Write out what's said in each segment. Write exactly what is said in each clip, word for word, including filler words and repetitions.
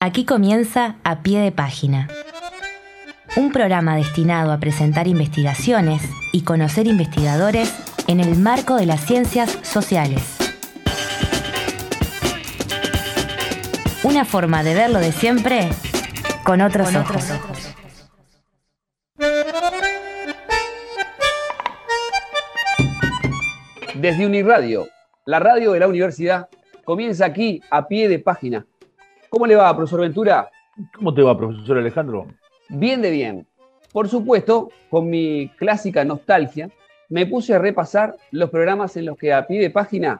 Aquí comienza A Pie de Página, un programa destinado a presentar investigaciones y conocer investigadores en el marco de las ciencias sociales. Una forma de verlo de siempre con otros con ojos. Otros ojos. Desde Uniradio, la radio de la universidad, comienza aquí A Pie de Página. ¿Cómo le va, profesor Ventura? ¿Cómo te va, profesor Alejandro? Bien de bien. Por supuesto, con mi clásica nostalgia, me puse a repasar los programas en los que A Pie de Página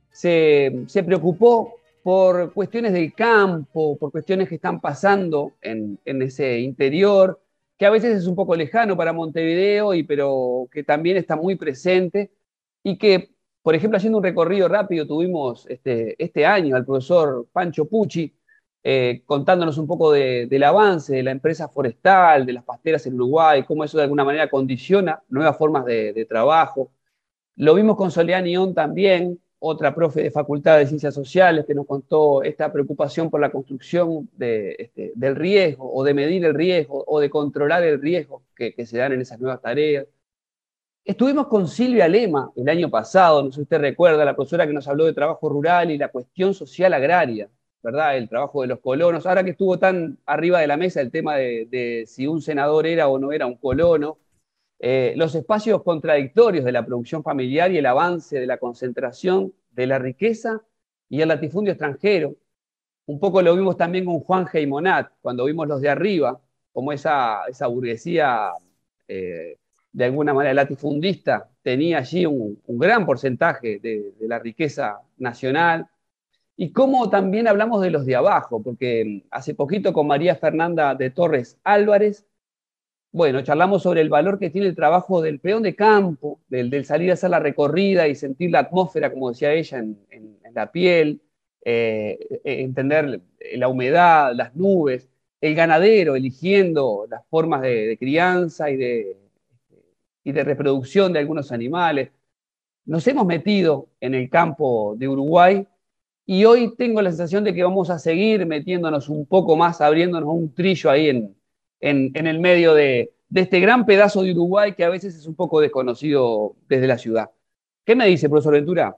se, se preocupó por cuestiones del campo, por cuestiones que están pasando en, en ese interior, que a veces es un poco lejano para Montevideo, y, pero que también está muy presente, y que, por ejemplo, haciendo un recorrido rápido, tuvimos este, este año al profesor Pancho Pucci, eh, contándonos un poco de, del avance de la empresa forestal, de las pasteras en Uruguay, cómo eso de alguna manera condiciona nuevas formas de, de trabajo. Lo vimos con Soledad Nión también, otra profe de Facultad de Ciencias Sociales, que nos contó esta preocupación por la construcción de, este, del riesgo, o de medir el riesgo, o de controlar el riesgo que, que se dan en esas nuevas tareas. Estuvimos con Silvia Lema el año pasado, no sé si usted recuerda, la profesora que nos habló de trabajo rural y la cuestión social agraria, ¿verdad? El trabajo de los colonos. Ahora que estuvo tan arriba de la mesa el tema de, de si un senador era o no era un colono, eh, los espacios contradictorios de la producción familiar y el avance de la concentración de la riqueza y el latifundio extranjero. Un poco lo vimos también con Juan Geymonat, cuando vimos los de arriba, como esa, esa burguesía eh, de alguna manera latifundista tenía allí un, un gran porcentaje de, de la riqueza nacional. Y cómo también hablamos de los de abajo, porque hace poquito con María Fernanda de Torres Álvarez, bueno, charlamos sobre el valor que tiene el trabajo del peón de campo, del, del salir a hacer la recorrida y sentir la atmósfera, como decía ella, en, en, en la piel, eh, entender la humedad, las nubes, el ganadero eligiendo las formas de, de crianza y de, y de reproducción de algunos animales. Nos hemos metido en el campo de Uruguay. Y hoy tengo la sensación de que vamos a seguir metiéndonos un poco más, abriéndonos un trillo ahí en, en, en el medio de, de este gran pedazo de Uruguay que a veces es un poco desconocido desde la ciudad. ¿Qué me dice, profesor Ventura?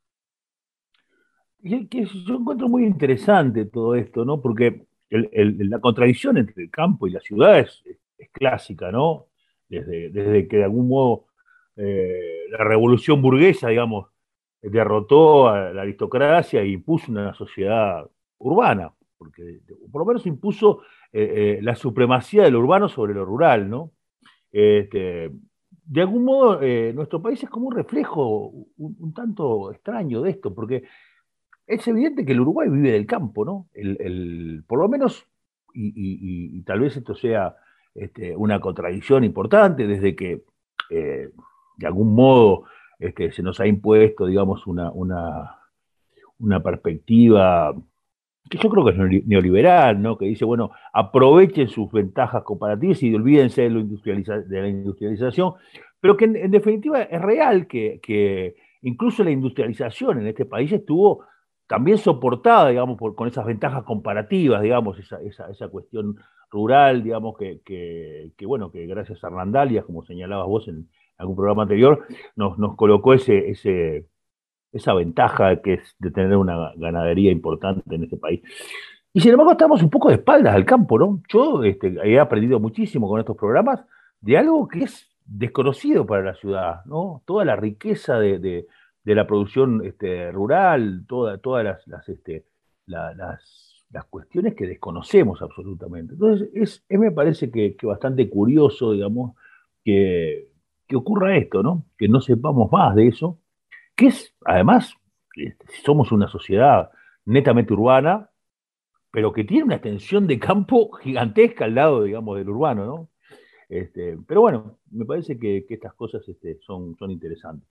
Que, que yo encuentro muy interesante todo esto, ¿no? Porque el, el, la contradicción entre el campo y la ciudad es, es, es clásica, ¿no? Desde, desde que de algún modo eh, la revolución burguesa, digamos, derrotó a la aristocracia e impuso una sociedad urbana, porque por lo menos impuso eh, eh, la supremacía de lo urbano sobre lo rural, ¿no? Este, de algún modo, eh, nuestro país es como un reflejo un, un tanto extraño de esto, porque es evidente que el Uruguay vive del campo, ¿no? El, el, por lo menos, y, y, y tal vez esto sea este, una contradicción importante, desde que eh, de algún modo este, se nos ha impuesto, digamos, una, una, una perspectiva que yo creo que es neoliberal, ¿no? Que dice, bueno, aprovechen sus ventajas comparativas y olvídense de, lo industrializa de la industrialización, pero que en, en definitiva es real que, que incluso la industrialización en este país estuvo también soportada, digamos, por, con esas ventajas comparativas, digamos, esa, esa, esa cuestión rural, digamos, que, que, que, bueno, que gracias a Randalias, como señalabas vos en algún programa anterior, nos, nos colocó ese, ese, esa ventaja que es de tener una ganadería importante en este país. Y sin embargo estamos un poco de espaldas al campo, ¿no? Yo este, he aprendido muchísimo con estos programas de algo que es desconocido para la ciudad, ¿no? Toda la riqueza de, de, de la producción este, rural, toda, todas las, las, este, la, las, las cuestiones que desconocemos absolutamente. Entonces, es, es me parece que, que bastante curioso, digamos, que, que ocurra esto, ¿no? Que no sepamos más de eso, que es, además, este, somos una sociedad netamente urbana, pero que tiene una extensión de campo gigantesca al lado, digamos, del urbano, ¿no? Este, pero bueno, me parece que, que estas cosas este, son, son interesantes.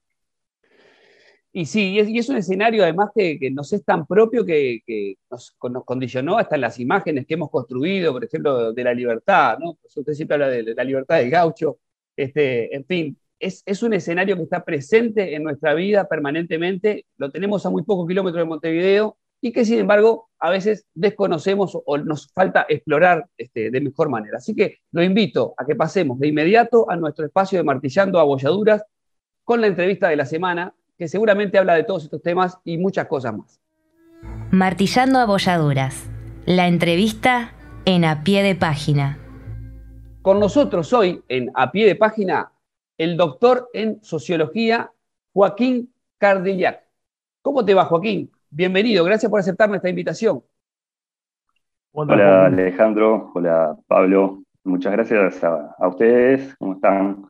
Y sí, y es, y es un escenario además que, que nos es tan propio que, que nos, nos condicionó hasta en las imágenes que hemos construido, por ejemplo, de la libertad, ¿no? Pues usted siempre habla de, de la libertad del gaucho, este, en fin, es, es un escenario que está presente en nuestra vida permanentemente, lo tenemos a muy pocos kilómetros de Montevideo, y que sin embargo a veces desconocemos o nos falta explorar este, de mejor manera. Así que lo invito a que pasemos de inmediato a nuestro espacio de Martillando Abolladuras con la entrevista de la semana, que seguramente habla de todos estos temas y muchas cosas más. Martillando Abolladuras, la entrevista en A Pie de Página. Con nosotros hoy en A Pie de Página, el doctor en Sociología, Joaquín Cardillac. ¿Cómo te va, Joaquín? Bienvenido, gracias por aceptar nuestra invitación. Hola Alejandro, hola Pablo, muchas gracias a, a ustedes, ¿cómo están?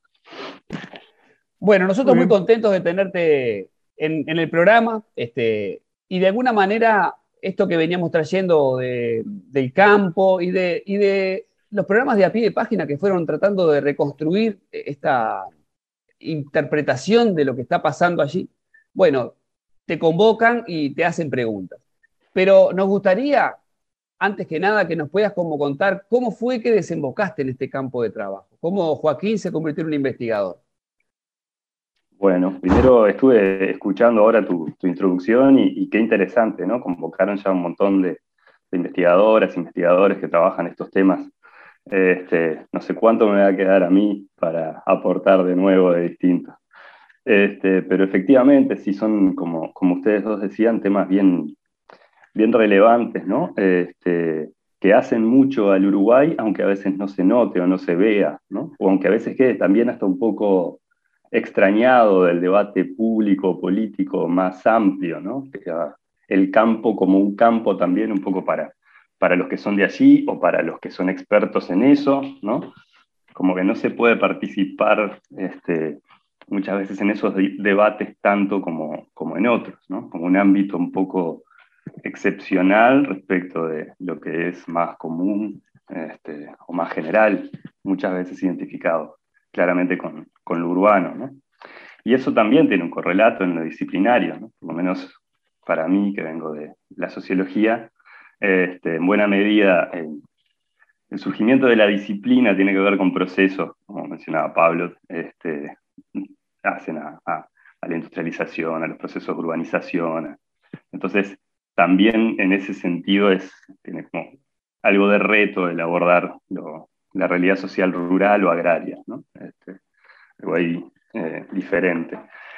Bueno, nosotros muy, muy contentos de tenerte en, en el programa, este, y de alguna manera esto que veníamos trayendo de, del campo y de, y de los programas de A Pie de Página que fueron tratando de reconstruir esta interpretación de lo que está pasando allí, bueno, te convocan y te hacen preguntas. Pero nos gustaría, antes que nada, que nos puedas como contar cómo fue que desembocaste en este campo de trabajo, cómo Joaquín se convirtió en un investigador. Bueno, primero estuve escuchando ahora tu, tu introducción y, y qué interesante, ¿no? Convocaron ya un montón de, de investigadoras, investigadores que trabajan estos temas. Este, no sé cuánto me va a quedar a mí para aportar de nuevo de distinto. Este, pero efectivamente, sí son, como, como ustedes dos decían, temas bien, bien relevantes, ¿no? Este, que hacen mucho al Uruguay, aunque a veces no se note o no se vea, ¿no? O aunque a veces quede también hasta un poco extrañado del debate público, político más amplio, ¿no? El campo como un campo también un poco para, para los que son de allí o para los que son expertos en eso, ¿no? Como que no se puede participar este, muchas veces en esos debates tanto como, como en otros, ¿no? Como un ámbito un poco excepcional respecto de lo que es más común este, o más general, muchas veces identificado claramente con, con lo urbano, ¿no? Y eso también tiene un correlato en lo disciplinario, ¿no? Por lo menos para mí, que vengo de la sociología, este, en buena medida el, el surgimiento de la disciplina tiene que ver con procesos, como mencionaba Pablo, este, hacen a, a, a la industrialización, a los procesos de urbanización. Entonces, también en ese sentido es, tiene como algo de reto el abordar lo, la realidad social rural o agraria, ¿no? Este, algo ahí eh, diferente.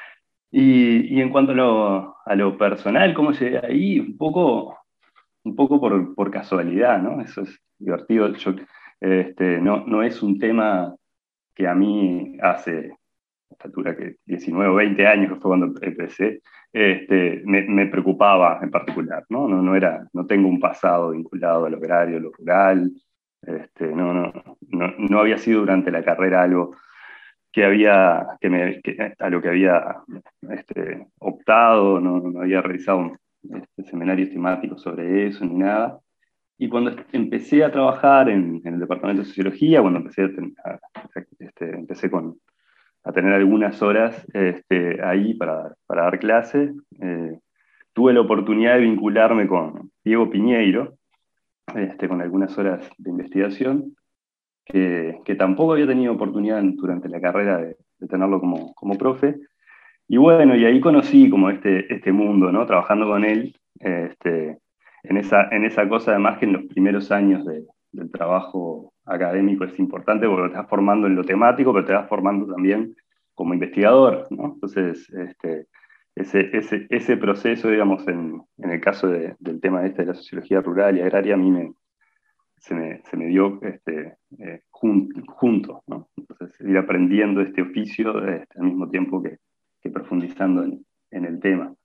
Y, y en cuanto a lo, a lo personal, ¿cómo llegué ahí? Un poco, un poco por, por casualidad, ¿no? Eso es divertido. Yo, este, no, no es un tema que a mí hace, a esta altura que diecinueve o veinte años, que fue cuando empecé, este, me, me preocupaba en particular, ¿no? No, no, era, no tengo un pasado vinculado a lo agrario, a lo rural. Este, no, no, no, no había sido durante la carrera algo que había, que me, que, a lo que había este, optado, no, no había realizado este, seminarios temáticos sobre eso ni nada. Y cuando empecé a trabajar en, en el departamento de sociología, cuando empecé, a, a, este, empecé con, a tener algunas horas este, ahí para, para dar clases, eh, tuve la oportunidad de vincularme con Diego Piñeiro, este, con algunas horas de investigación, que, que tampoco había tenido oportunidad durante la carrera de, de tenerlo como, como profe. Y bueno, y ahí conocí como este, este mundo, ¿no? Trabajando con él, este, en, esa, en esa cosa además que en los primeros años de, del trabajo académico es importante porque te vas formando en lo temático, pero te vas formando también como investigador, ¿no? Entonces, este, ese, ese, ese proceso, digamos, en, en el caso de, del tema este de la sociología rural y agraria, a mí me, se, me, se me dio este, eh, jun, junto, ¿no? Entonces, ir aprendiendo este oficio este, al mismo tiempo que, que profundizando en, en el tema.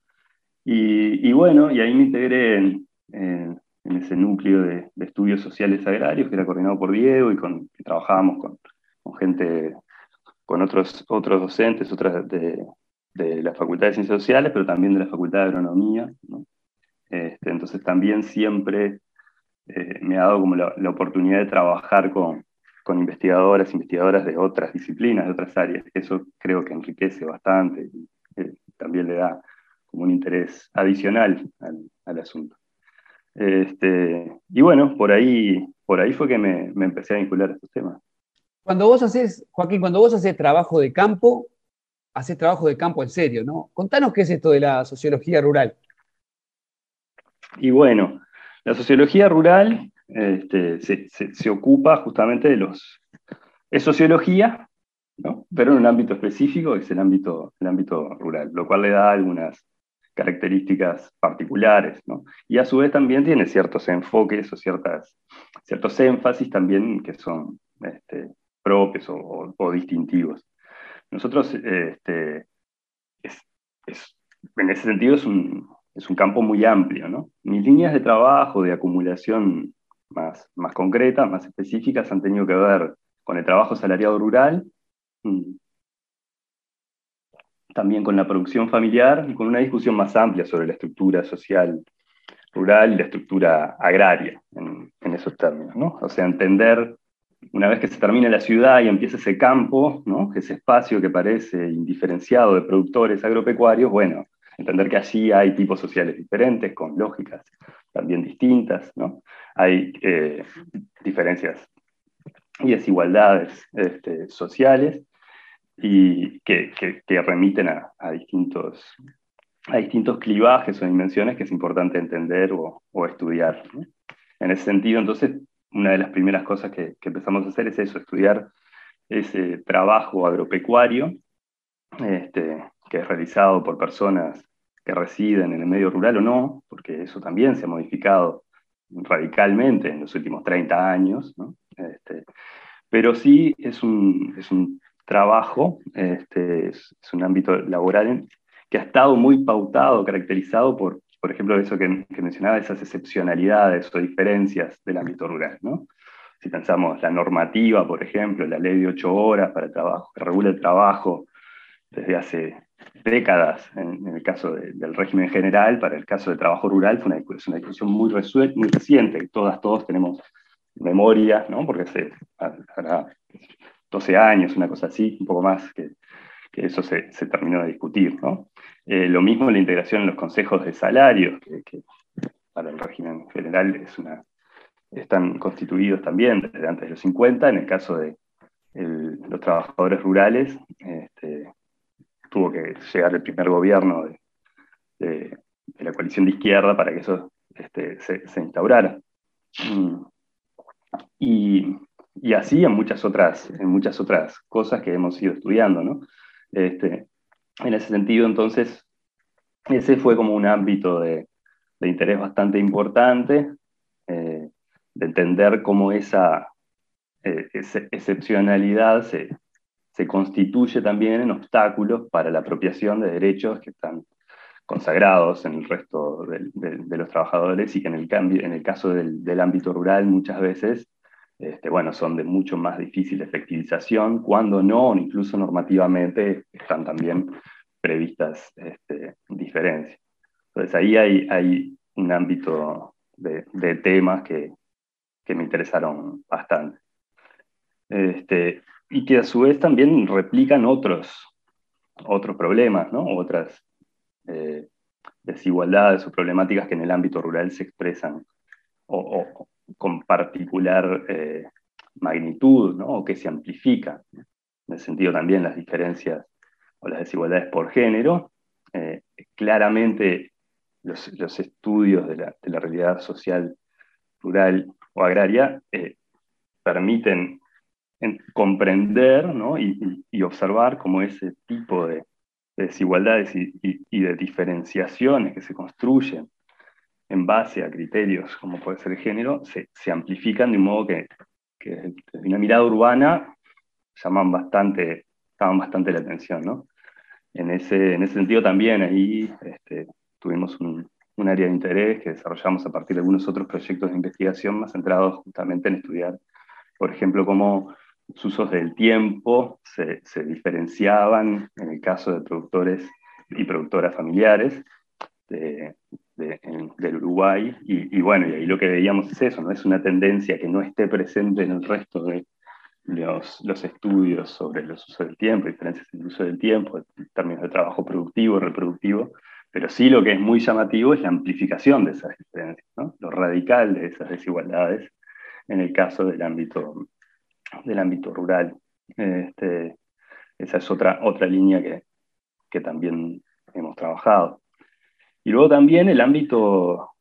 Y, y bueno, y ahí me integré en, en, en ese núcleo de, de estudios sociales agrarios que era coordinado por Diego y con, que trabajábamos con, con gente, con otros, otros docentes, otras de, de la Facultad de Ciencias Sociales, pero también de la Facultad de Agronomía, ¿no? Este, entonces también siempre eh, me ha dado como la, la oportunidad de trabajar con, con investigadoras, investigadoras de otras disciplinas, de otras áreas. Eso creo que enriquece bastante y eh, también le da como un interés adicional al, al asunto. Este, y bueno, por ahí, por ahí fue que me, me empecé a vincular a estos temas. Cuando vos haces, Joaquín, cuando vos haces trabajo de campo, haces trabajo de campo en serio, ¿no? Contanos qué es esto de la sociología rural. Y bueno, la sociología rural este, se, se, se ocupa justamente de los... Es sociología, ¿no? Pero en un ámbito específico, que es el ámbito, el ámbito rural, lo cual le da algunas características particulares, ¿no? Y a su vez también tiene ciertos enfoques o ciertas, ciertos énfasis también que son este, propios o, o, o distintivos. Nosotros, este, es, es, en ese sentido, es un, es un campo muy amplio, ¿no? Mis líneas de trabajo, de acumulación más, más concretas, más específicas, han tenido que ver con el trabajo salariado rural, también con la producción familiar y con una discusión más amplia sobre la estructura social rural y la estructura agraria en, en esos términos, ¿no? O sea, entender, una vez que se termina la ciudad y empieza ese campo, ¿no? Ese espacio que parece indiferenciado de productores agropecuarios, bueno, entender que allí hay tipos sociales diferentes, con lógicas también distintas, ¿no? Hay eh, diferencias y desigualdades este, sociales, y que, que, que remiten a, a, distintos, a distintos clivajes o dimensiones que es importante entender o, o estudiar, ¿no? En ese sentido, entonces, una de las primeras cosas que, que empezamos a hacer es eso, estudiar ese trabajo agropecuario este, que es realizado por personas que residen en el medio rural o no, porque eso también se ha modificado radicalmente en los últimos treinta años, ¿no? Este, pero sí es un, es un trabajo, este, es, es un ámbito laboral que ha estado muy pautado, caracterizado por, por ejemplo, eso que, que mencionaba, esas excepcionalidades o diferencias del ámbito rural, ¿no? Si pensamos la normativa, por ejemplo, la ley de ocho horas para el trabajo, que regula el trabajo desde hace décadas, en, en el caso de, del régimen general, para el caso del trabajo rural, fue una, es una discusión muy, resuel, muy reciente, que todas, todos tenemos memoria, ¿no? Porque hace hará doce años, una cosa así, un poco más, que, que eso se, se terminó de discutir, ¿no? Eh, lo mismo la integración en los consejos de salarios, que, que para el régimen general es una, están constituidos también desde antes de los cincuenta, en el caso de el, los trabajadores rurales, este, tuvo que llegar el primer gobierno de, de, de la coalición de izquierda para que eso este, se, se instaurara. Y, y así en muchas, otras, en muchas otras cosas que hemos ido estudiando, ¿no? Este, en ese sentido, entonces, ese fue como un ámbito de, de interés bastante importante, eh, de entender cómo esa, eh, esa excepcionalidad se, se constituye también en obstáculos para la apropiación de derechos que están consagrados en el resto de, de, de los trabajadores y que en el, cambio, en el caso del, del ámbito rural muchas veces este, bueno, son de mucho más difícil efectivización, cuando no, incluso normativamente están también previstas este, diferencias. Entonces ahí hay, hay un ámbito de, de temas que, que me interesaron bastante. Este, y que a su vez también replican otros, otros problemas, ¿no? Otras eh, desigualdades o problemáticas que en el ámbito rural se expresan o, o con particular eh, magnitud, ¿no? O que se amplifican. En el sentido también las diferencias o las desigualdades por género. Eh, claramente los, los estudios de la, de la realidad social rural o agraria eh, permiten en, comprender, ¿no? y, y observar cómo ese tipo de, de desigualdades y, y, y de diferenciaciones que se construyen en base a criterios como puede ser el género, se, se amplifican de un modo que, que desde una mirada urbana llaman bastante, llaman bastante la atención, ¿no? En ese, en ese sentido también ahí este, tuvimos un, un área de interés que desarrollamos a partir de algunos otros proyectos de investigación más centrados justamente en estudiar, por ejemplo, cómo los usos del tiempo se, se diferenciaban en el caso de productores y productoras familiares, de, de, en, del Uruguay, y, y bueno, y ahí lo que veíamos es eso, ¿no? Es una tendencia que no esté presente en el resto de los, los estudios sobre los usos del tiempo, diferencias en el uso del tiempo, en términos de trabajo productivo, reproductivo, pero sí lo que es muy llamativo es la amplificación de esas diferencias, ¿no? Lo radical de esas desigualdades en el caso del ámbito, del ámbito rural. Este, esa es otra, otra línea que, que también hemos trabajado. Y luego también el ámbito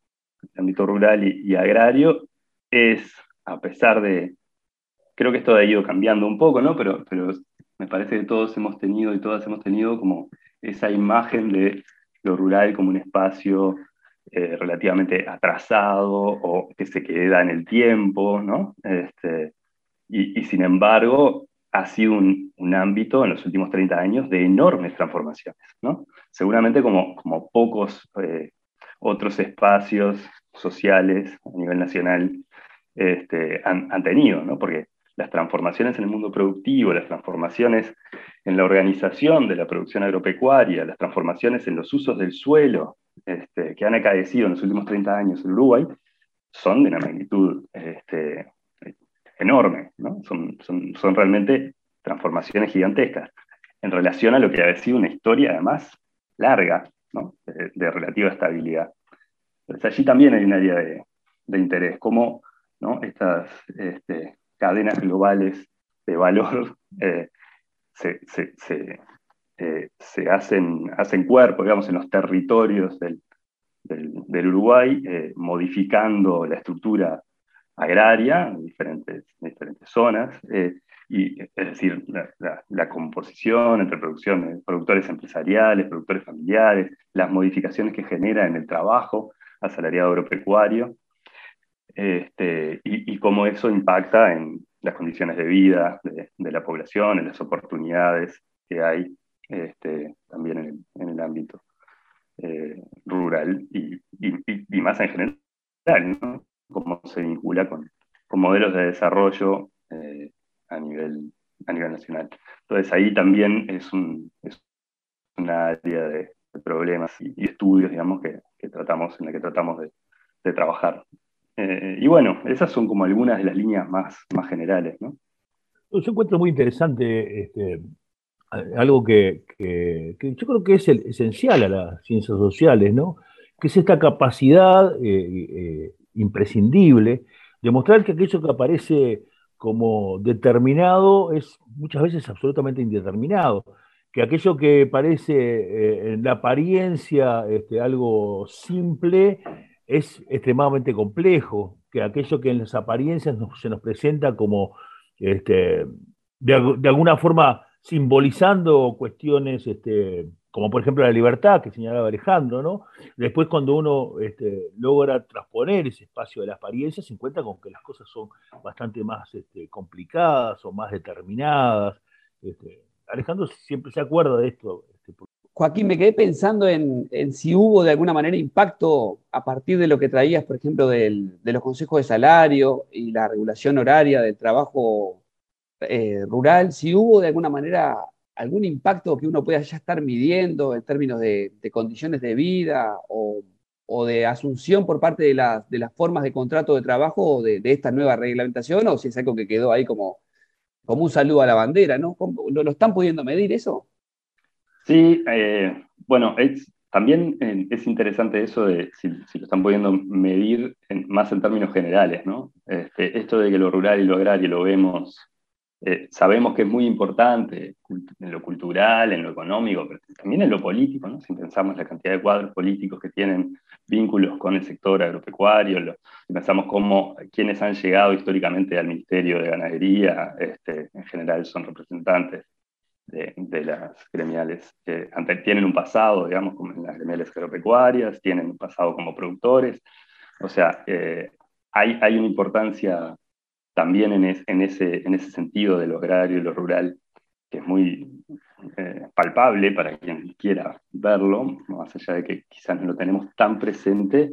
el ámbito rural y, y agrario, es, a pesar de, creo que esto ha ido cambiando un poco, ¿no? Pero, pero me parece que todos hemos tenido y todas hemos tenido como esa imagen de lo rural como un espacio eh, relativamente atrasado o que se queda en el tiempo, ¿no? Este, y, y sin embargo, ha sido un, un ámbito en los últimos treinta años de enormes transformaciones, ¿no? Seguramente como, como pocos eh, otros espacios sociales a nivel nacional este, han, han tenido, ¿no? Porque las transformaciones en el mundo productivo, las transformaciones en la organización de la producción agropecuaria, las transformaciones en los usos del suelo este, que han acaecido en los últimos treinta años en Uruguay, son de una magnitud este, enorme, ¿no? Son, son, son realmente transformaciones gigantescas en relación a lo que ha sido una historia además larga, ¿no? de, de relativa estabilidad. Entonces allí también hay un área de, de interés, cómo, ¿no? estas este, cadenas globales de valor eh, se, se, se, eh, se hacen, hacen cuerpo, digamos, en los territorios del, del, del Uruguay, eh, modificando la estructura agraria en diferentes, diferentes zonas, eh, y, es decir, la, la, la composición entre producciones, productores empresariales, productores familiares, las modificaciones que genera en el trabajo asalariado agropecuario, este, y, y cómo eso impacta en las condiciones de vida de, de la población, en las oportunidades que hay este, también en el, en el ámbito eh, rural y, y, y más en general, ¿no? Cómo se vincula con, con modelos de desarrollo eh, a, nivel, a nivel nacional. Entonces ahí también es, un, es una área de, de problemas y, y estudios, digamos, que, que tratamos, en la que tratamos de, de trabajar. Eh, y bueno, esas son como algunas de las líneas más, más generales, ¿no? Yo encuentro muy interesante este, algo que, que, que yo creo que es el, esencial a las ciencias sociales, ¿no? Que es esta capacidad eh, eh, imprescindible de mostrar que aquello que aparece como determinado es muchas veces absolutamente indeterminado, que aquello que parece eh, en la apariencia este, algo simple es extremadamente complejo, que aquello que en las apariencias nos- se nos presenta como este, de, al- de alguna forma simbolizando cuestiones este, como por ejemplo la libertad que señalaba Alejandro, ¿no? Después cuando uno este, logra transponer ese espacio de la experiencia, se encuentra con que las cosas son bastante más este, complicadas o más determinadas. Este, Alejandro siempre se acuerda de esto. Este, Joaquín, me quedé pensando en, en si hubo de alguna manera impacto a partir de lo que traías, por ejemplo, del- de los consejos de salario y la regulación horaria del trabajo eh, rural, si hubo de alguna manera algún impacto que uno pueda ya estar midiendo en términos de, de condiciones de vida o, o de asunción por parte de, las de las formas de contrato de trabajo de, de esta nueva reglamentación, o si es algo que quedó ahí como, como un saludo a la bandera, ¿no? ¿Cómo- ¿Lo, lo están pudiendo medir eso? Sí, eh, bueno, es, también eh, es interesante eso de si, si lo están pudiendo medir en- más en términos generales, ¿no? Este, esto de que lo rural y lo agrario lo vemos, eh, sabemos que es muy importante cult- en lo cultural, en lo económico, pero también en lo político, ¿no? Si pensamos la cantidad de cuadros políticos que tienen vínculos con el sector agropecuario, lo- si pensamos cómo quienes han llegado históricamente al Ministerio de Ganadería, este, en general son representantes de, de las gremiales, que ante- tienen un pasado, digamos, como en las gremiales agropecuarias, tienen un pasado como productores, o sea, eh, hay, hay una importancia también en, es- en, ese, en ese sentido de lo agrario y lo rural, que es muy eh, palpable para quien quiera verlo, más allá de que quizás no lo tenemos tan presente.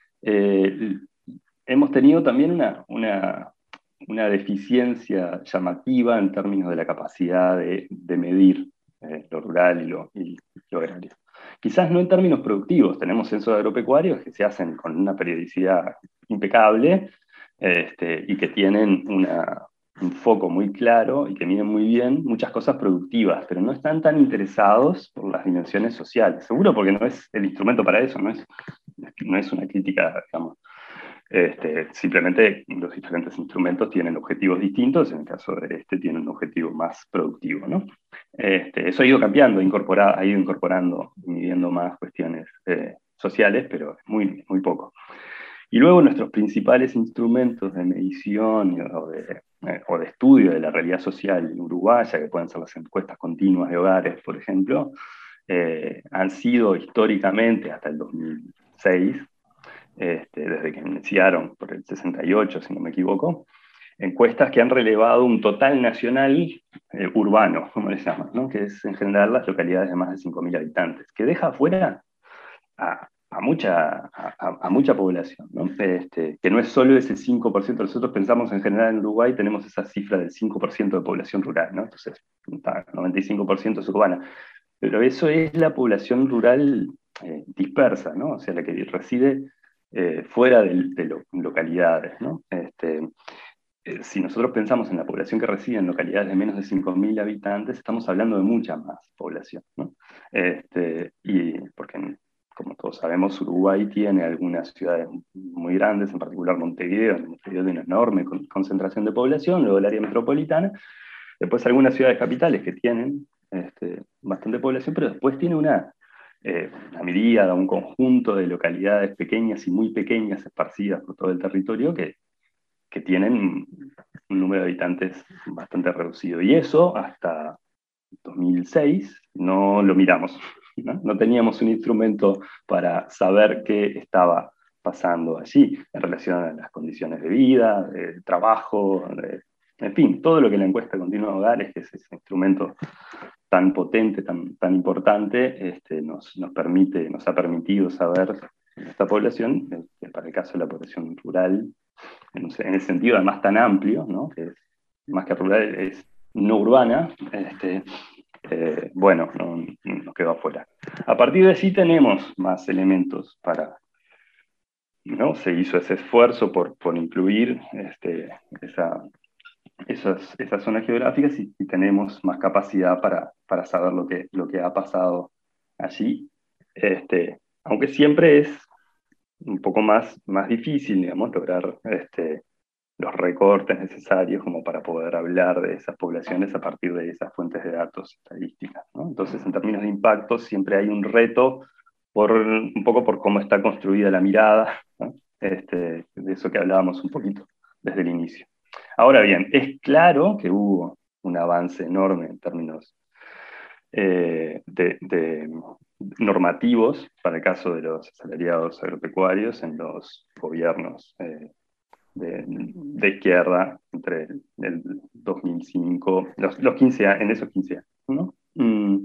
Eh, hemos tenido también una, una, una deficiencia llamativa en términos de la capacidad de, de medir eh, lo rural y lo, y lo agrario. Quizás no en términos productivos, tenemos censos agropecuarios que se hacen con una periodicidad impecable este, y que tienen una, un foco muy claro y que miden muy bien muchas cosas productivas, pero no están tan interesados por las dimensiones sociales. Seguro porque no es el instrumento para eso, no es, no es una crítica, digamos. Este, simplemente los diferentes instrumentos tienen objetivos distintos, en el caso de este tiene un objetivo más productivo, ¿no? Este, eso ha ido cambiando, incorpora, ha ido incorporando y midiendo más cuestiones eh, sociales, pero es muy, muy poco. Y luego nuestros principales instrumentos de medición o de, eh, o de estudio de la realidad social uruguaya, que pueden ser las encuestas continuas de hogares, por ejemplo, eh, han sido históricamente hasta el dos mil seis, este, desde que iniciaron por el sesenta y ocho, si no me equivoco, encuestas que han relevado un total nacional eh, urbano, como les llaman, ¿no? Que es en general las localidades de más de cinco mil habitantes, que deja afuera a, a, mucha, a, a mucha población, ¿no? Este, que no es solo ese cinco por ciento. Nosotros pensamos en general en Uruguay, tenemos esa cifra del cinco por ciento de población rural, ¿no? Entonces, noventa y cinco por ciento es urbana. Pero eso es la población rural eh, dispersa, ¿no? O sea, la que reside eh, fuera de, de lo, localidades, ¿no? Este, eh, si nosotros pensamos en la población que reside en localidades de menos de cinco mil habitantes, estamos hablando de mucha más población, ¿no? Este, y porque, como todos sabemos, Uruguay tiene algunas ciudades muy grandes, en particular Montevideo. Montevideo tiene una enorme con, concentración de población, luego el área metropolitana, después algunas ciudades capitales que tienen este, bastante población, pero después tiene una, eh, una miríada, un conjunto de localidades pequeñas y muy pequeñas esparcidas por todo el territorio que, que tienen un número de habitantes bastante reducido. Y eso hasta dos mil seis no lo miramos, ¿no? No teníamos un instrumento para saber qué estaba pasando allí en relación a las condiciones de vida, de trabajo, de, en fin, todo lo que la encuesta continua de hogares, que es ese instrumento tan potente, tan, tan importante, este, nos, nos, permite, nos ha permitido saber esta población, este, para el caso de la población rural, en, en el sentido además tan amplio, ¿no? Que es, más que rural, es no urbana, este, eh, bueno, no, nos quedó afuera. A partir de allí tenemos más elementos para, ¿no? Se hizo ese esfuerzo por, por incluir este, esa, esas, esas zonas geográficas y, y tenemos más capacidad para, para saber lo que, lo que ha pasado allí, este, aunque siempre es un poco más, más difícil, digamos, lograr este, los recortes necesarios como para poder hablar de esas poblaciones a partir de esas fuentes de datos estadísticas, ¿no? Entonces, en términos de impacto, siempre hay un reto por, un poco por cómo está construida la mirada, ¿no? Este, de eso que hablábamos un poquito desde el inicio. Ahora bien, es claro que hubo un avance enorme en términos eh, de, de normativos para el caso de los asalariados agropecuarios en los gobiernos eh, de, de izquierda entre el, el dos mil cinco, los, los quince años, en esos quince años, ¿no? Mm.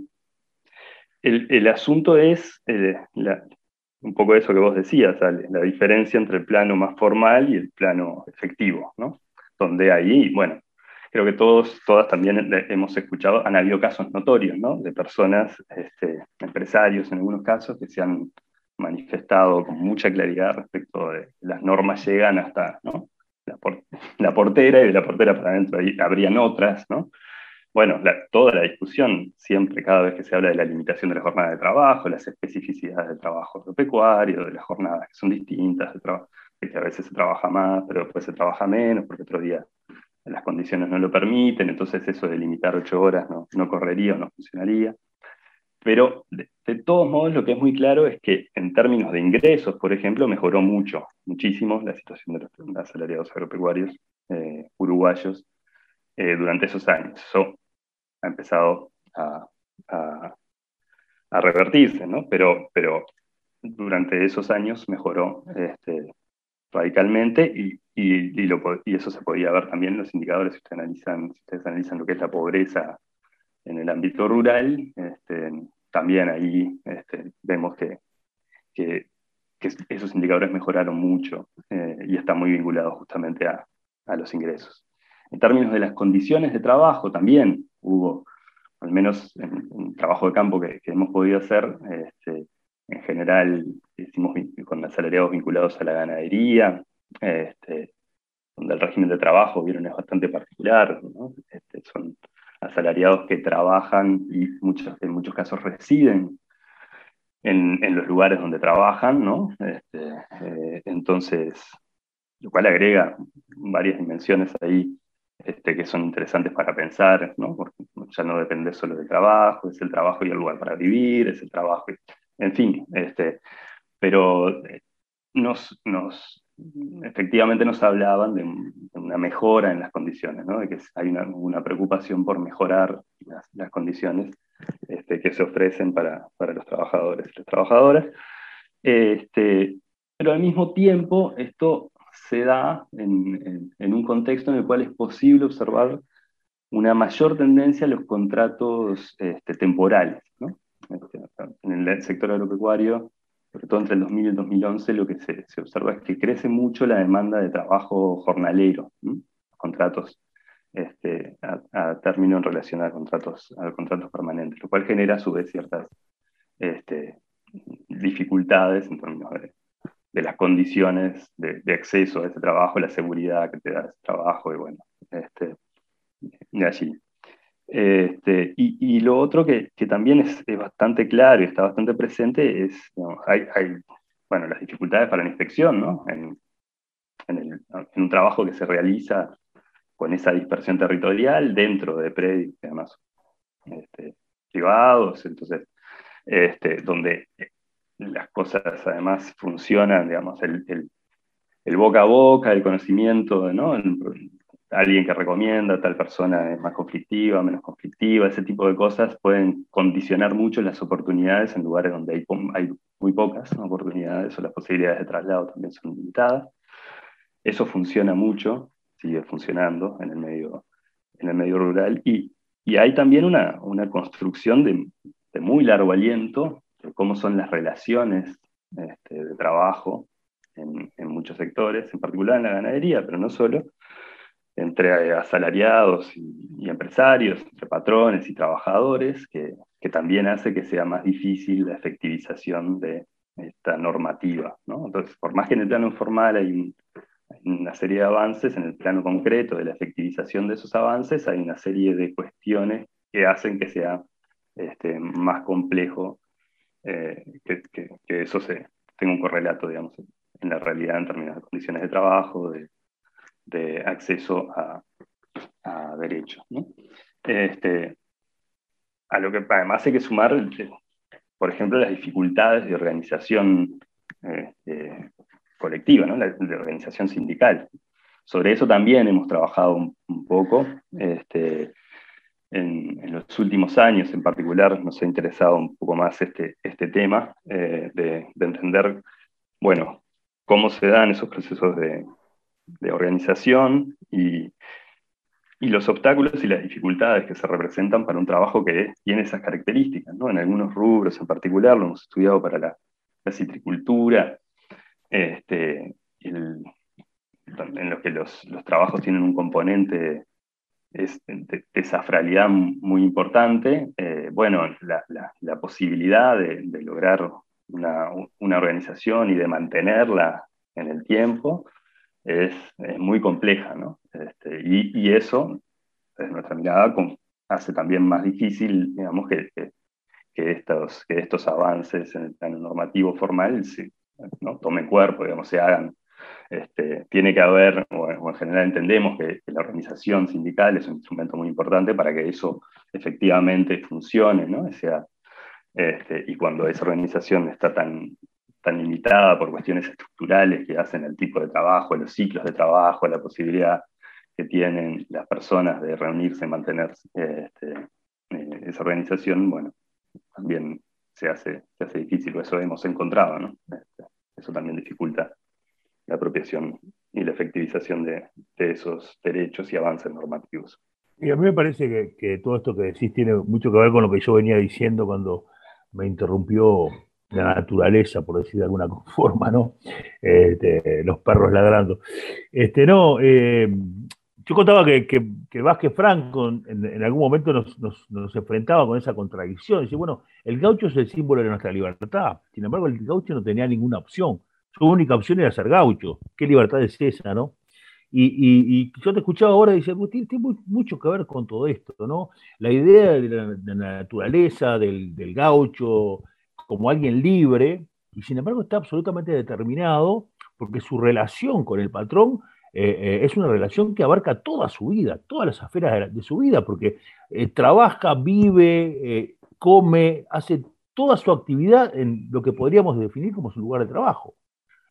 El, el asunto es eh, la, un poco eso que vos decías, Ale, la diferencia entre el plano más formal y el plano efectivo, ¿no? Donde ahí, bueno, creo que todos, todas también hemos escuchado, han habido casos notorios, ¿no? De personas, este, empresarios en algunos casos, que se han manifestado con mucha claridad respecto de las normas llegan hasta, ¿no? la, por, la portera, y de la portera para adentro habrían otras, ¿no? Bueno, la, toda la discusión, siempre, cada vez que se habla de la limitación de la jornada de trabajo, las especificidades del trabajo agropecuario, de las jornadas que son distintas, de, de que a veces se trabaja más, pero después se trabaja menos, porque otro día las condiciones no lo permiten, entonces eso de limitar ocho horas no, no correría o no funcionaría. Pero de, de todos modos lo que es muy claro es que en términos de ingresos, por ejemplo, mejoró mucho, muchísimo la situación de los asalariados agropecuarios eh, uruguayos eh, durante esos años. Eso ha empezado a, a, a revertirse, ¿no? Pero, pero durante esos años mejoró este, radicalmente y, y, y, lo, y eso se podía ver también en los indicadores. Si ustedes analizan, si ustedes analizan lo que es la pobreza en el ámbito rural, este, también ahí este, vemos que, que, que, esos indicadores mejoraron mucho eh, y están muy vinculados justamente a, a los ingresos. En términos de las condiciones de trabajo también hubo, al menos en el trabajo de campo que, que hemos podido hacer, este, en general hicimos con asalariados vinculados a la ganadería, este, donde el régimen de trabajo, vieron, es bastante particular, ¿no? Este, son asalariados que trabajan y muchos, en muchos casos residen en, en los lugares donde trabajan, ¿no? Este, eh, entonces, lo cual agrega varias dimensiones ahí este, que son interesantes para pensar, ¿no? Porque ya no depende solo del trabajo, es el trabajo y el lugar para vivir, es el trabajo, y, en fin, este, pero nos, nos, efectivamente nos hablaban de, de una mejora en las condiciones, ¿no? De que hay una, una preocupación por mejorar las, las condiciones este, que se ofrecen para, para los trabajadores y las trabajadoras. Este, pero al mismo tiempo, esto se da en, en, en un contexto en el cual es posible observar una mayor tendencia a los contratos este, temporales, ¿no? En el sector agropecuario, sobre todo entre el dos mil y el dos mil once, lo que se, se observa es que crece mucho la demanda de trabajo jornalero, ¿no? Contratos este, a, a término en relación a contratos, a contratos permanentes, lo cual genera a su vez ciertas este, dificultades en términos de, de las condiciones de, de acceso a ese trabajo, la seguridad que te da ese trabajo, y bueno, este, de allí. Este, y, y lo otro que, que también es, es bastante claro y está bastante presente es, digamos, hay, hay, bueno, las dificultades para la inspección, ¿no? En, en, el, en un trabajo que se realiza con esa dispersión territorial dentro de predios, además, este, privados, entonces, este, donde las cosas además funcionan, digamos, el, el, el boca a boca, el conocimiento, ¿no? El, alguien que recomienda, a tal persona es más conflictiva, menos conflictiva, ese tipo de cosas pueden condicionar mucho las oportunidades en lugares donde hay, hay muy pocas, ¿no?, oportunidades, o las posibilidades de traslado también son limitadas. Eso funciona mucho, sigue funcionando en el medio, en el medio rural, y, y hay también una, una construcción de, de muy largo aliento de cómo son las relaciones este, de trabajo en, en muchos sectores, en particular en la ganadería, pero no solo, entre asalariados y, y empresarios, entre patrones y trabajadores, que, que también hace que sea más difícil la efectivización de esta normativa, ¿no? Entonces, por más que en el plano informal hay, un, hay una serie de avances, en el plano concreto de la efectivización de esos avances hay una serie de cuestiones que hacen que sea este, más complejo, eh, que, que, que eso se, tenga un correlato, digamos, en la realidad en términos de condiciones de trabajo, de de acceso a, a derechos, ¿no? Este, a lo que además hay que sumar, por ejemplo, las dificultades de organización eh, eh, colectiva, ¿no? La, de organización sindical. Sobre eso también hemos trabajado un, un poco. Este, en, en los últimos años, en particular, nos ha interesado un poco más este, este tema eh, de, de entender, bueno, cómo se dan esos procesos de de organización y, y los obstáculos y las dificultades que se representan para un trabajo que tiene esas características, ¿no? En algunos rubros en particular, lo hemos estudiado para la, la citricultura, este, el, en los que los, los trabajos tienen un componente es, de, de safralidad muy importante, eh, bueno, la, la, la posibilidad de, de lograr una, una organización y de mantenerla en el tiempo, Es, es muy compleja, ¿no? Este, y, y eso, desde nuestra mirada, con, hace también más difícil, digamos, que, que, que, estos, que estos avances en el plano normativo formal se, ¿no?, tomen cuerpo, digamos, se hagan. Este, tiene que haber, o, o en general entendemos que, que la organización sindical es un instrumento muy importante para que eso efectivamente funcione, ¿no? O sea, este, y cuando esa organización está tan tan limitada por cuestiones estructurales que hacen el tipo de trabajo, los ciclos de trabajo, la posibilidad que tienen las personas de reunirse y mantener este, eh, esa organización, bueno, también se hace, se hace difícil, eso hemos encontrado, ¿no? Este, eso también dificulta la apropiación y la efectivización de, de esos derechos y avances normativos. Y a mí me parece que, que todo esto que decís tiene mucho que ver con lo que yo venía diciendo cuando me interrumpió la naturaleza, por decir de alguna forma, ¿no? Este, los perros ladrando. Este, no, eh, yo contaba que, que, que Vázquez Franco en, en algún momento nos, nos, nos enfrentaba con esa contradicción. Dice, bueno, el gaucho es el símbolo de nuestra libertad. Sin embargo, el gaucho no tenía ninguna opción. Su única opción era ser gaucho. ¿Qué libertad es esa, no? Y, y, y yo te escuchaba ahora y decía, tiene, tiene mucho que ver con todo esto, ¿no? La idea de la, de la naturaleza, del, del gaucho como alguien libre, y sin embargo está absolutamente determinado porque su relación con el patrón eh, eh, es una relación que abarca toda su vida, todas las esferas de, la, de su vida, porque eh, trabaja, vive, eh, come, hace toda su actividad en lo que podríamos definir como su lugar de trabajo.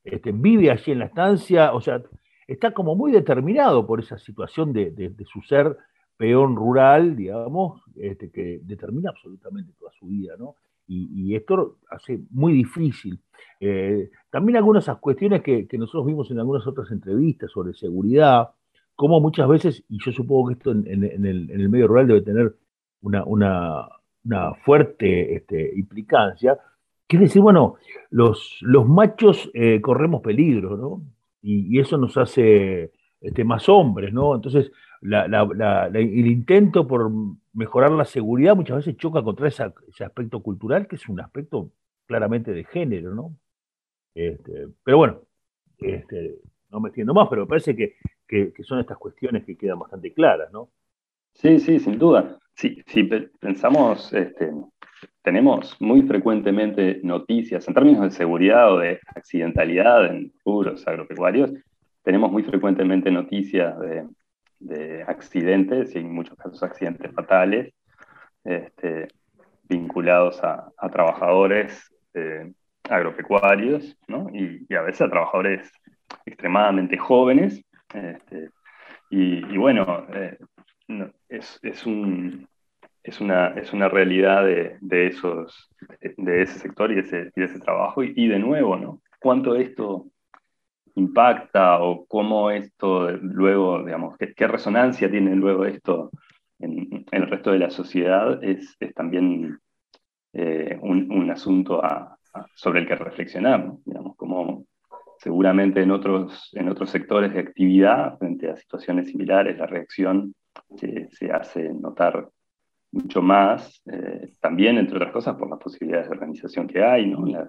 este, vive allí en la estancia, o sea, está como muy determinado por esa situación de, de, de su ser peón rural, digamos, este, que determina absolutamente toda su vida, ¿no? Y, y esto hace muy difícil. Eh, también algunas cuestiones que, que nosotros vimos en algunas otras entrevistas sobre seguridad, como muchas veces, y yo supongo que esto en, en, en, el, en el medio rural debe tener una, una, una fuerte este, implicancia, que es decir, bueno, los, los machos eh, corremos peligro, ¿no? Y, y, eso nos hace este, más hombres, ¿no? Entonces, la, la, la, la, el intento por mejorar la seguridad muchas veces choca contra esa, ese aspecto cultural, que es un aspecto claramente de género, ¿no? Este, pero bueno, este, no me extiendo más, pero me parece que, que, que, son estas cuestiones que quedan bastante claras, ¿no? Sí, sí, sin duda. Sí, sí, pensamos, este, tenemos muy frecuentemente noticias, en términos de seguridad o de accidentalidad en rubros agropecuarios, tenemos muy frecuentemente noticias de, de accidentes, y en muchos casos accidentes fatales, este, vinculados a, a trabajadores eh, agropecuarios, ¿no? y, y a veces a trabajadores extremadamente jóvenes. Este, y, y bueno, eh, no, es, es, un, es, una, es una realidad de, de, esos, de ese sector y de ese, y de ese trabajo. Y, y de nuevo, ¿no? ¿Cuánto esto impacta o cómo esto luego, digamos, qué, qué resonancia tiene luego esto en, en el resto de la sociedad? Es, es también eh, un, un, asunto a, a, sobre el que reflexionar, ¿no? Digamos, como seguramente en otros, en otros sectores de actividad, frente a situaciones similares, la reacción se, se hace notar mucho más, eh, también, entre otras cosas, por las posibilidades de organización que hay, ¿no? Las,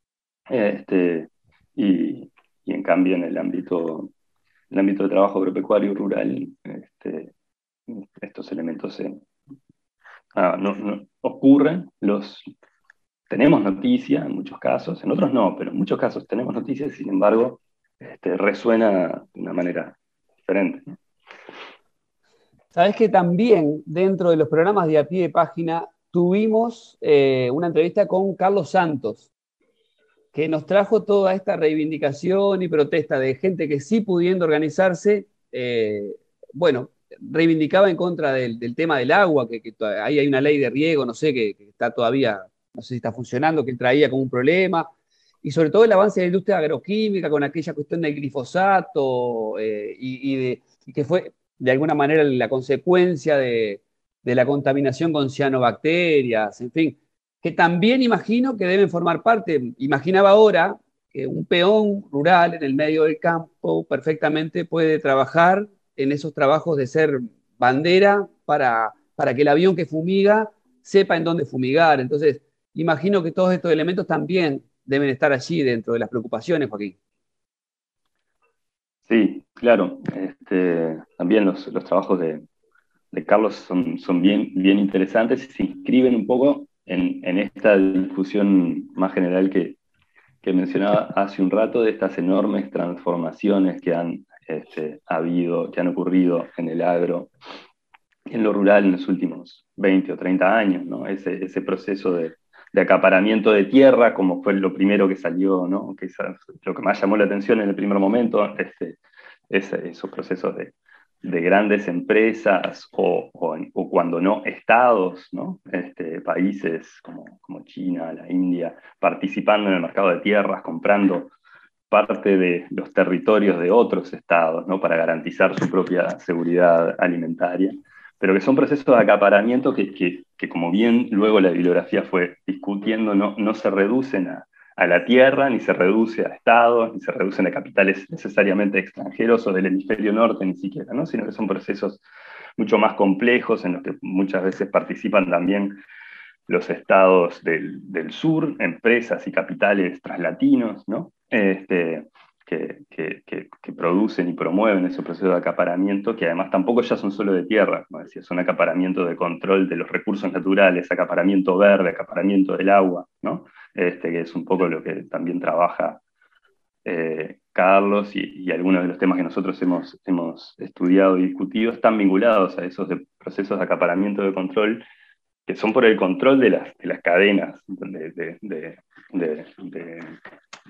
este, y, y en cambio en el ámbito, en el ámbito de trabajo agropecuario y rural, este, estos elementos se, ah, no, no, ocurren, los, tenemos noticias en muchos casos, en otros no, pero en muchos casos tenemos noticias, sin embargo, este, resuena de una manera diferente, ¿no? Sabés que también dentro de los programas de A Pie de Página tuvimos eh, una entrevista con Carlos Santos, que nos trajo toda esta reivindicación y protesta de gente que sí pudiendo organizarse, eh, bueno, reivindicaba en contra del, del tema del agua, que, que ahí hay una ley de riego, no sé, que, que está todavía, no sé si está funcionando, que traía como un problema, y sobre todo el avance de la industria agroquímica con aquella cuestión del glifosato, eh, y, y, de, y que fue de alguna manera la consecuencia de, de la contaminación con cianobacterias, en fin, que también imagino que deben formar parte. Imaginaba ahora que un peón rural en el medio del campo perfectamente puede trabajar en esos trabajos de ser bandera para, para que el avión que fumiga sepa en dónde fumigar. Entonces, imagino que todos estos elementos también deben estar allí dentro de las preocupaciones, Joaquín. Sí, claro. Este, también los, los trabajos de, de Carlos son, son bien, bien interesantes y se inscriben un poco en, en esta discusión más general que, que mencionaba hace un rato, de estas enormes transformaciones que han este, habido, que han ocurrido en el agro, en lo rural en los últimos veinte o treinta años, ¿no? Ese, ese proceso de, de acaparamiento de tierra, como fue lo primero que salió, ¿no? Que es lo que más llamó la atención en el primer momento, este, es, esos procesos de, de grandes empresas o, o, o cuando no estados, ¿no? Este, países como, como China, la India, participando en el mercado de tierras, comprando parte de los territorios de otros estados, ¿no? Para garantizar su propia seguridad alimentaria, pero que son procesos de acaparamiento que, que, que como bien luego la bibliografía fue discutiendo, no, no se reducen a, a la tierra, ni se reduce a estados, ni se reducen a capitales necesariamente extranjeros o del hemisferio norte ni siquiera, ¿no? Sino que son procesos mucho más complejos en los que muchas veces participan también los estados del, del sur, empresas y capitales traslatinos, ¿no? Este, que, que, que, que producen y promueven ese proceso de acaparamiento, que además tampoco ya son solo de tierra, como decía, son acaparamiento de control de los recursos naturales, acaparamiento verde, acaparamiento del agua, ¿no? Este, que es un poco lo que también trabaja eh, Carlos, y, y algunos de los temas que nosotros hemos, hemos estudiado y discutido están vinculados a esos de procesos de acaparamiento de control, que son por el control de las, de las cadenas de, de, de, de, de,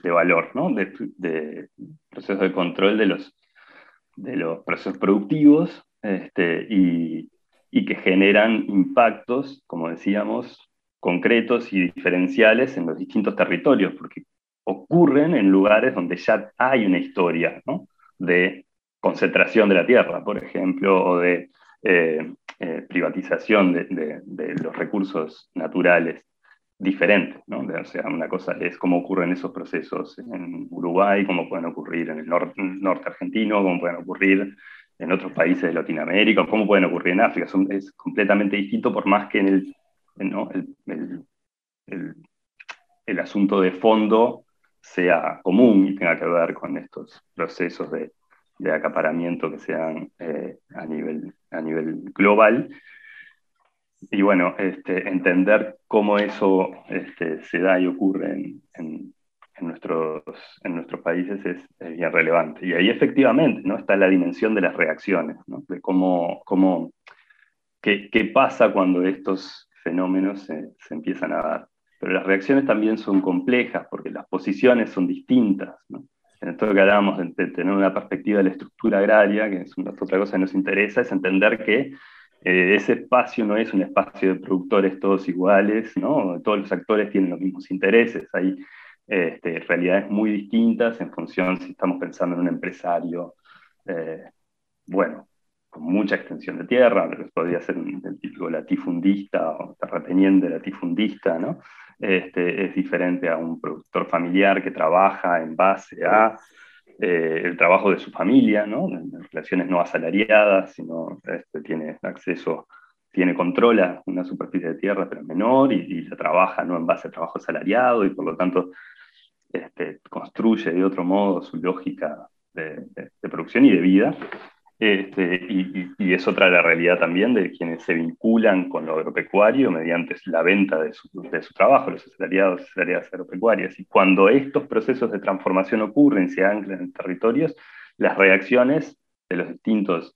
de valor, ¿no? de, de procesos de control de los, de los procesos productivos este, y, y que generan impactos, como decíamos, concretos y diferenciales en los distintos territorios, porque ocurren en lugares donde ya hay una historia, ¿no? De concentración de la tierra, por ejemplo, o de eh, eh, privatización de, de, de los recursos naturales diferentes, ¿no? O sea, una cosa es cómo ocurren esos procesos en Uruguay, cómo pueden ocurrir en el nor norte argentino, cómo pueden ocurrir en otros países de Latinoamérica, cómo pueden ocurrir en África. Son, es completamente distinto, por más que en el, ¿no? el, el, el, el asunto de fondo sea común y tenga que ver con estos procesos de, de acaparamiento que sean eh, a, nivel, a nivel global. Y bueno, este, entender cómo eso este, se da y ocurre en, en, en, nuestros, en nuestros países es, es bien relevante. Y ahí efectivamente, ¿no? Está la dimensión de las reacciones, ¿no? De cómo, cómo qué, qué pasa cuando estos fenómenos se, se empiezan a dar. Pero las reacciones también son complejas, porque las posiciones son distintas, ¿no? En esto que hablábamos de, de tener una perspectiva de la estructura agraria, que es una, otra cosa que nos interesa, es entender que eh, ese espacio no es un espacio de productores todos iguales, ¿no? Todos los actores tienen los mismos intereses, hay este, realidades muy distintas en función si estamos pensando en un empresario, eh, bueno, con mucha extensión de tierra, pero podría ser un, el típico latifundista o terrateniente latifundista, ¿no? Este, es diferente a un productor familiar que trabaja en base a eh, el trabajo de su familia, ¿no? En relaciones no asalariadas, sino este, tiene acceso, tiene controla una superficie de tierra, pero menor, y, y la trabaja no en base a trabajo asalariado, y por lo tanto este, construye de otro modo su lógica de, de, de producción y de vida. Este, y, y, y es otra la realidad también de quienes se vinculan con lo agropecuario mediante la venta de su, de su trabajo, los asalariados y asalariadas agropecuarias. Y cuando estos procesos de transformación ocurren, se anclan en territorios, las reacciones de los distintos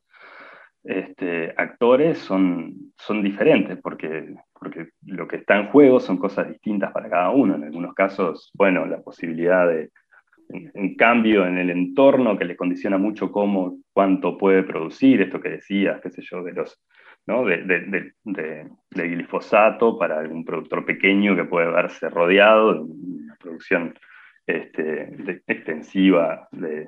este, actores son, son diferentes, porque, porque lo que está en juego son cosas distintas para cada uno. En algunos casos, bueno, la posibilidad de En, en cambio, en el entorno que le condiciona mucho cómo, cuánto puede producir, esto que decías, qué sé yo, de los, ¿no? de, de, de, de, de glifosato para algún productor pequeño que puede verse rodeado de una producción este, de, extensiva de,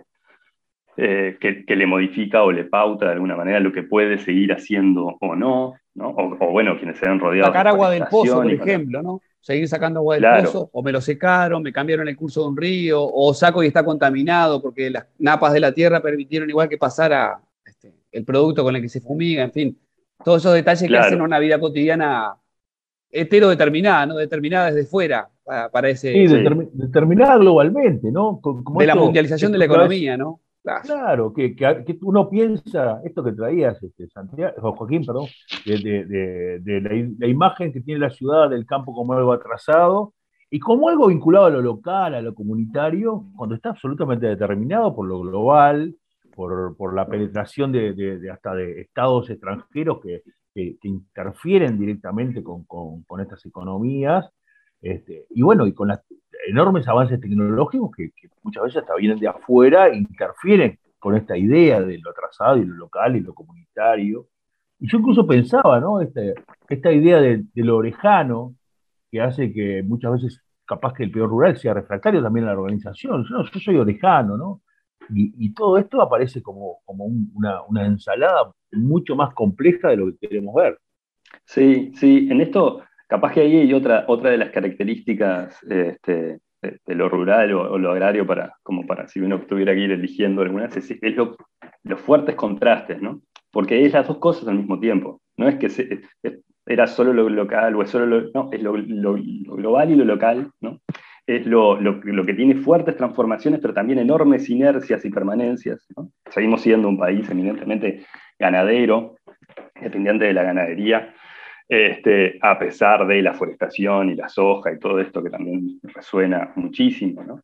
eh, que, que le modifica o le pauta de alguna manera lo que puede seguir haciendo o no, ¿no? O, o bueno, quienes se ven rodeados Sacar de agua del pozo, por forestación y con la- ejemplo, ¿no? Seguir sacando agua del Claro, pozo, o me lo secaron, me cambiaron el curso de un río, o saco y está contaminado porque las napas de la tierra permitieron igual que pasara este, el producto con el que se fumiga, en fin, todos esos detalles que hacen claro. una vida cotidiana heterodeterminada, ¿no? Determinada desde fuera para, para Sí, ese, Sí, determi- determinada globalmente, ¿no? Co- Como de la esto, mundialización de esto la que a veces, economía, ¿no? Claro. claro, que, que, que uno piensa, esto que traías, este, Santiago, o Joaquín, perdón, de, de- de- de la, i- la imagen que tiene la ciudad del campo como algo atrasado y como algo vinculado a lo local, a lo comunitario, cuando está absolutamente determinado por lo global, por, por la penetración de, de- de hasta de estados extranjeros que, que- que interfieren directamente con, con- con estas economías, este, y bueno, y con las enormes avances tecnológicos que, que muchas veces hasta vienen de afuera e interfieren con esta idea de lo atrasado y lo local y lo comunitario. Y yo incluso pensaba, ¿no? Este, esta idea de, de lo orejano, que hace que muchas veces capaz que el peor rural sea refractario también a la organización. Yo, yo soy orejano, ¿no? Y, y todo esto aparece como, como un- una, una ensalada mucho más compleja de lo que queremos ver. sí, sí. En esto, capaz que ahí hay otra, otra de las características este, de, de lo rural o, o lo agrario, para, como para si uno tuviera que ir eligiendo algunas, es, es lo- los fuertes contrastes, ¿no? Porque es las dos cosas al mismo tiempo. No es que se- es- era solo lo local o es solo lo, no, es lo, lo- lo global y lo local, ¿no? Es lo, lo- lo que tiene fuertes transformaciones, pero también enormes inercias y permanencias, ¿no? Seguimos siendo un país eminentemente ganadero, dependiente de la ganadería, este, a pesar de la forestación y la soja y todo esto que también resuena muchísimo, ¿no?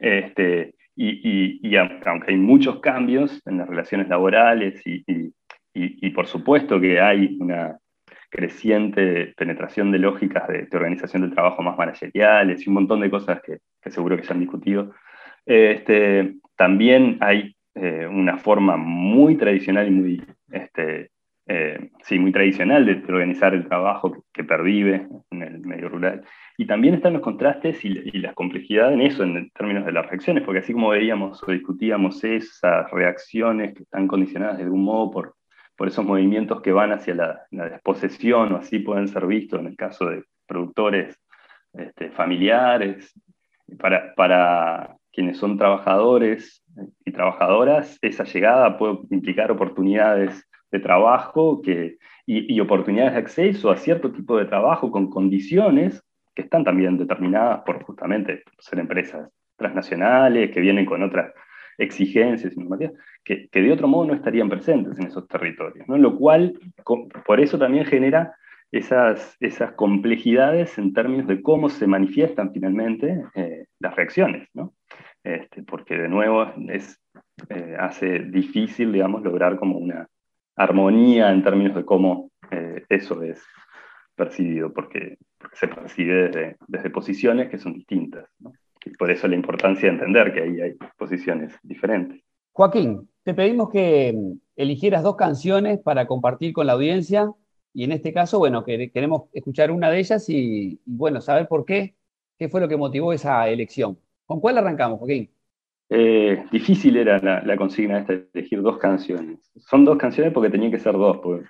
Este, y, y, y aunque hay muchos cambios en las relaciones laborales y, y, y, y por supuesto que hay una creciente penetración de lógicas de, de organización del trabajo más manageriales y un montón de cosas que, que seguro que se han discutido, Este, también hay eh, una forma muy tradicional y muy, este, eh, sí, muy tradicional de organizar el trabajo que, que pervive en el medio rural. Y también están los contrastes y, y las complejidades en eso, en términos de las reacciones, porque así como veíamos o discutíamos esas reacciones que están condicionadas de algún modo por, por esos movimientos que van hacia la, la desposesión, o así pueden ser vistos en el caso de productores este, familiares, para, para quienes son trabajadores y trabajadoras, esa llegada puede implicar oportunidades de trabajo que, y, y oportunidades de acceso a cierto tipo de trabajo con condiciones que están también determinadas por justamente ser empresas transnacionales, que vienen con otras exigencias y normativas, que, que de otro modo no estarían presentes en esos territorios, ¿no? Lo cual, por eso también genera esas, esas complejidades en términos de cómo se manifiestan finalmente eh, las reacciones, ¿no? Este, porque de nuevo es, eh, hace difícil, digamos, lograr como una armonía en términos de cómo eh, eso es percibido, porque, porque se percibe desde, desde posiciones que son distintas, ¿no? Y por eso la importancia de entender que ahí hay posiciones diferentes. Joaquín, te pedimos que eligieras dos canciones para compartir con la audiencia, y en este caso, bueno, que queremos escuchar una de ellas y, y, bueno, saber por qué, qué fue lo que motivó esa elección. ¿Con cuál arrancamos, Joaquín? Eh, difícil era la, la consigna esta de elegir dos canciones. Son dos canciones porque tenían que ser dos. Porque,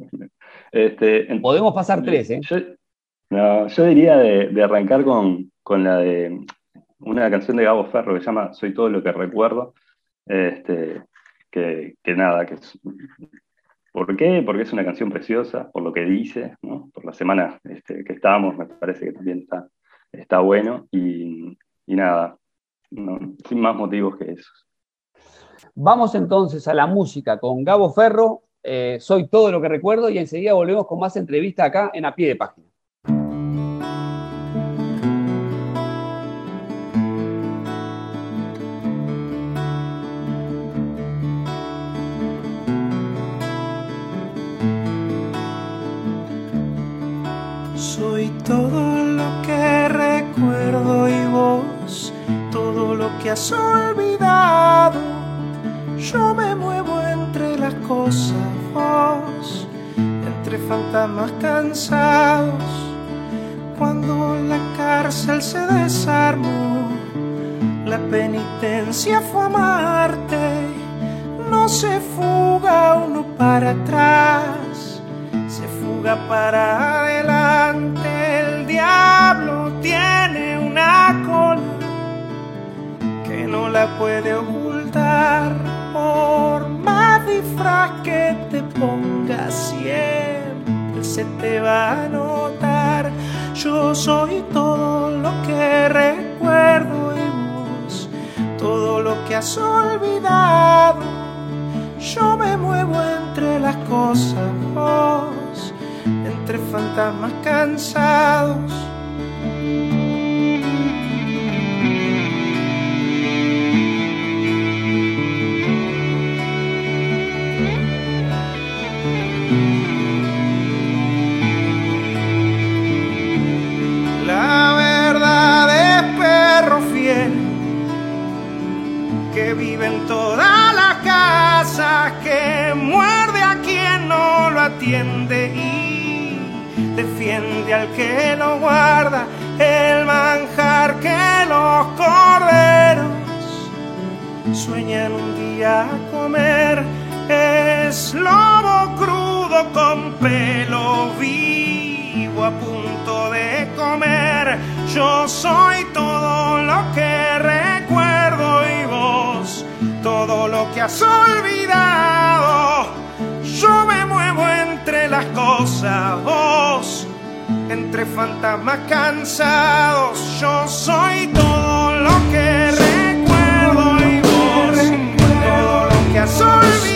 este, Podemos pasar tres, ¿eh? Yo, no, yo diría de, de arrancar con, con la de una canción de Gabo Ferro que se llama Soy todo lo que recuerdo. Este, que, que nada, que es, ¿por qué? Porque es una canción preciosa, por lo que dice, ¿no? Por la semana este, que estábamos, me parece que también está, está bueno. Y, y nada, no, sin más motivos que esos. Vamos entonces a la música con Gabo Ferro, eh, Soy todo lo que recuerdo, y enseguida volvemos con más entrevista acá en A Pie de Página. Soy todo lo que recuerdo y vos todo lo que has olvidado. Yo me muevo entre las cosas, vos entre fantasmas cansados. Cuando la cárcel se desarmó, la penitencia fue amarte. No se fuga uno para atrás, se fuga para adelante. El diablo tiene una cola que no la puede ocultar. Por más disfraz que te pongas, siempre se te va a notar. Yo soy todo lo que recuerdo y vos todo lo que has olvidado. Yo me muevo entre las cosas, vos entre fantasmas cansados. La verdad es perro fiel que vive en todas las casas, que muerde a quien no lo atiende y defiende al que lo guarda. El manjar que los corderos sueñan un día comer es lobo crudo con pelo vivo a punto de comer. Yo soy todo lo que recuerdo y vos todo lo que has olvidado. Yo me muevo entre las cosas, vos entre fantasmas cansados. Yo soy todo lo que recuerdo y vos todo lo que has olvidado.